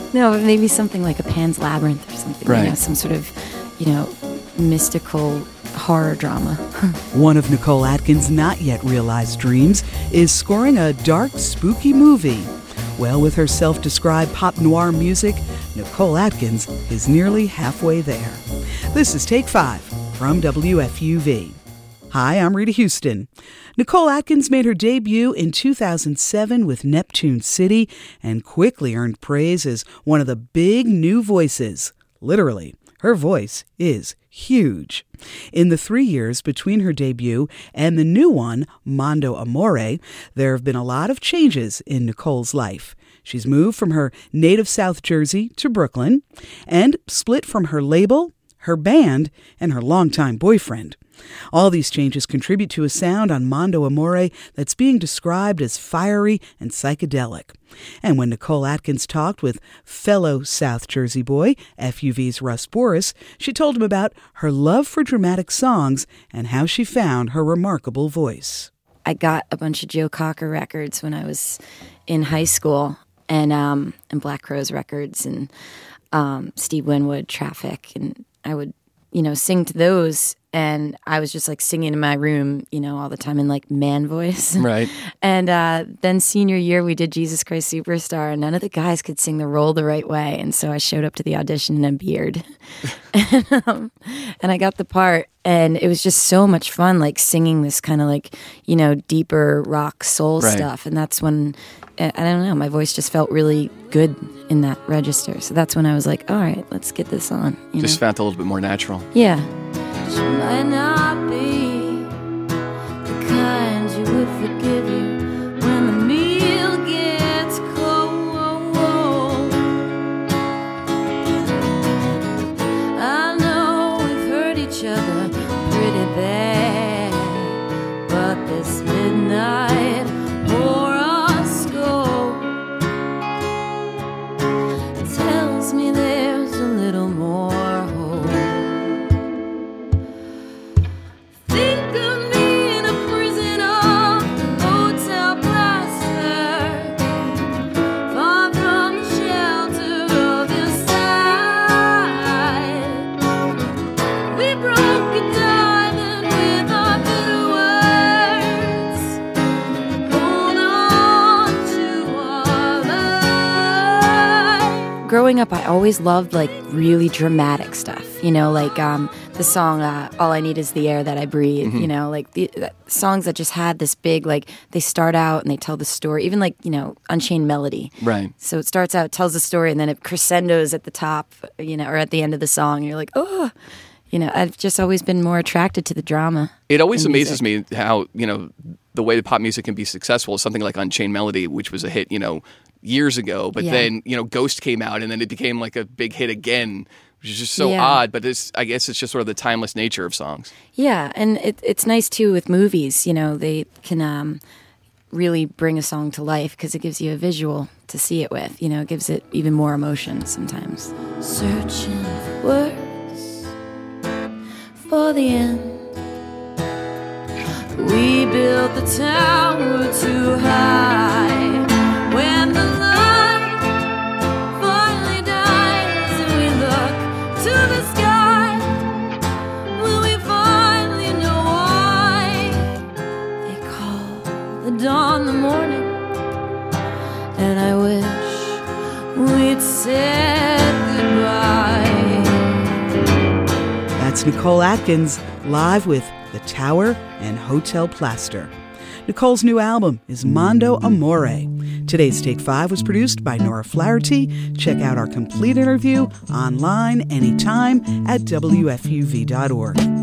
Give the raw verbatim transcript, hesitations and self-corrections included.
No, maybe something like a Pan's Labyrinth or something. Right. You know, some sort of, you know, mystical horror drama. One of Nicole Atkins' not yet realized dreams is scoring a dark, spooky movie. Well, with her self-described pop noir music, Nicole Atkins is nearly halfway there. This is Take Five from W F U V. Hi, I'm Rita Houston. Nicole Atkins made her debut in two thousand seven with Neptune City and quickly earned praise as one of the big new voices. Literally, her voice is huge. In the three years between her debut and the new one, Mondo Amore, there have been a lot of changes in Nicole's life. She's moved from her native South Jersey to Brooklyn and split from her label, her band, and her longtime boyfriend. All these changes contribute to a sound on Mondo Amore that's being described as fiery and psychedelic. And when Nicole Atkins talked with fellow South Jersey boy, F U V's Russ Boris, she told him about her love for dramatic songs and how she found her remarkable voice. I got a bunch of Joe Cocker records when I was in high school, and um, and Black Crowes records, and um, Steve Winwood, Traffic, and I would, you know, sing to those. And I was just like singing in my room, you know, all the time in like man voice. Right. And uh, then senior year, we did Jesus Christ Superstar, and none of the guys could sing the role the right way. And so I showed up to the audition in a beard. and, um, and I got the part. And it was just so much fun, like singing this kind of like, you know, deeper rock soul right. stuff. And that's when, I don't know, my voice just felt really good in that register. So that's when I was like, all right, let's get this on. You Just know? felt a little bit more natural. Yeah. She might not be the kind you would forgive you when the meal gets cold. I know we've hurt each other pretty bad, but this midnight horoscope tells me there's a little more hope. Think of me in a prison of hotel plaster, far from the shelter of your side. We broke a diamond with our bitter words. Hold on to our life. Growing up, I always loved like really dramatic stuff, you know, like um, the song uh, All I Need Is the Air That I Breathe, Mm-hmm. you know, like the, the songs that just had this big, like they start out and they tell the story, even like, you know, Unchained Melody. Right. So it starts out, tells the story, and then it crescendos at the top, you know, or at the end of the song. You're like, oh, you know, I've just always been more attracted to the drama. It always in amazes music. me how, you know, the way that pop music can be successful. Something like Unchained Melody, which was a hit, you know, years ago, but Yeah. then, you know, Ghost came out and then it became like a big hit again, which is just so Yeah. odd, but it's, I guess it's just sort of the timeless nature of songs. Yeah, and it, it's nice too with movies. You know, they can um, really bring a song to life because it gives you a visual to see it with. You know, it gives it even more emotion sometimes. Searching for words for the end. We built the tower too high. When the light finally dies and we look to the sky, will we finally know why they call the dawn the morning? And I wish we'd said goodbye. That's Nicole Atkins live with The Tower and Hotel Plaster. Nicole's new album is Mondo Amore. Today's Take Five was produced by Nora Flaherty. Check out our complete interview online anytime at W F U V dot org.